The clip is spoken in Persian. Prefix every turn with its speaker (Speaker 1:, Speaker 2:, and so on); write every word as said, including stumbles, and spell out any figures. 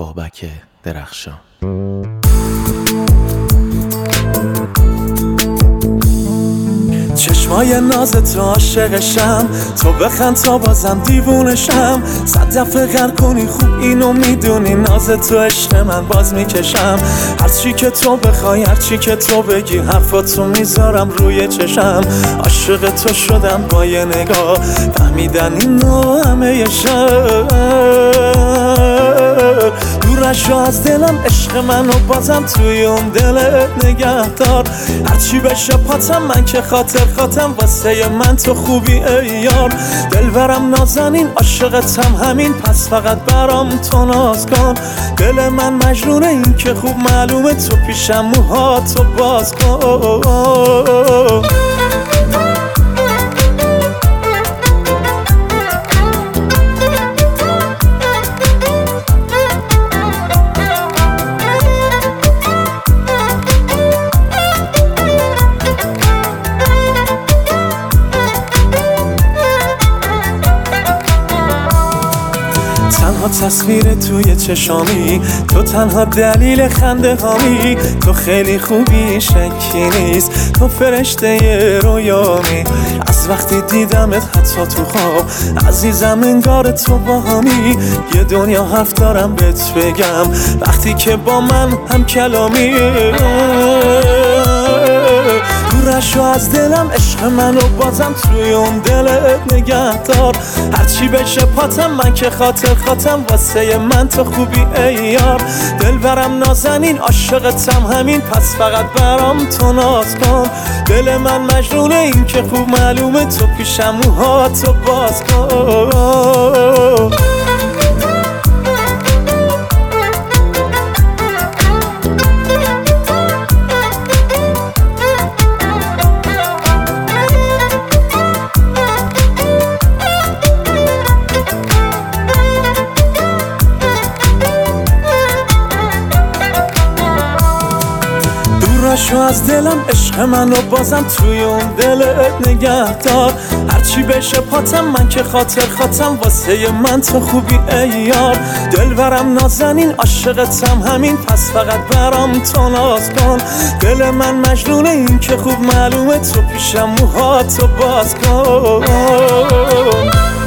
Speaker 1: بابک درخشان.
Speaker 2: چشمای نازت رو عاشقشم، تو بخند تا بازم دیوونشم. صد دفعه غر کنی خوب اینو میدونی، نازت تو عشق من باز میکشم. هرچی که تو بخوای هرچی که تو بگی حرفاتو میذارم روی چشم. عاشق تو شدم با یه نگاه، فهمیدن اینو همه شب. دورشو از دلم عشق منو بازم توی اون دلت نگه دار. هرچی بشه پاتم من که خاطر خاطم، واسه من تو خوبی ای یار. دلبرم نازنین عاشقتم همین، پس فقط برام تو ناز کن. دل من مجنونه این که خوب معلومه، تو پیشم موهاتو باز کن. تنها تصویر توی چشامی، تو تنها دلیل خنده هامی. تو خیلی خوبی شکی نیست، تو فرشته رویامی. از وقتی دیدمت حتی تو خواب عزیزم انگار تو با همی. یه دنیا حرف دارم بهت بگم وقتی که با من هم کلامی. دورشو از دلم عشق منو بازم توی اون دلت نگه دار. هرچی بشه پاتم من که خاطر خاطم، واسه من تو خوبی ای یار. دلبرم نازنین عاشقتم همین، پس فقط برام تو ناز کن. دل من مجنونه این که خوب معلومه، تو پیشم موهاتو باز کن. دورشو از دلم عشق منو بازم توی اون دلت نگه دار. هرچی بشه پاتم من که خاطر خاطم، واسه من تو خوبی ای یار. دلبرم نازنین عاشقتم همین، پس فقط برام تو ناز کن. دل من مجنونه این که خوب معلومه، تو پیشم موهاتو باز کن.